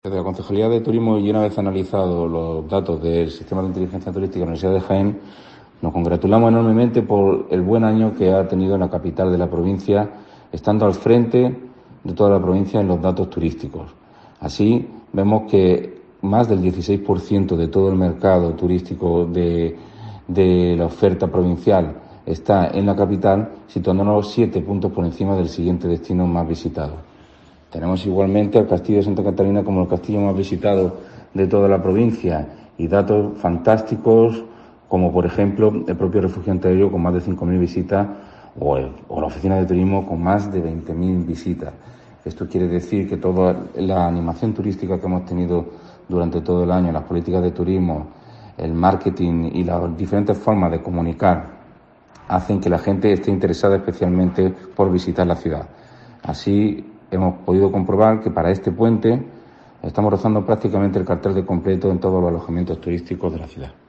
Desde la Concejalía de Turismo, y una vez analizados los datos del Sistema de Inteligencia Turística de la Universidad de Jaén, nos congratulamos enormemente por el buen año que ha tenido en la capital de la provincia, estando al frente de toda la provincia en los datos turísticos. Así, vemos que más del 16% de todo el mercado turístico de la oferta provincial está en la capital, situándonos 7 puntos por encima del siguiente destino más visitado. Tenemos igualmente al Castillo de Santa Catalina como el castillo más visitado de toda la provincia y datos fantásticos como, por ejemplo, el propio Refugio Anteaéreo con más de 5.000 visitas o la Oficina de Turismo con más de 20.000 visitas. Esto quiere decir que toda la animación turística que hemos tenido durante todo el año, las políticas de turismo, el marketing y las diferentes formas de comunicar hacen que la gente esté interesada especialmente por visitar la ciudad. Así, hemos podido comprobar que para este puente estamos rozando prácticamente el cartel de completo en todos los alojamientos turísticos de la ciudad.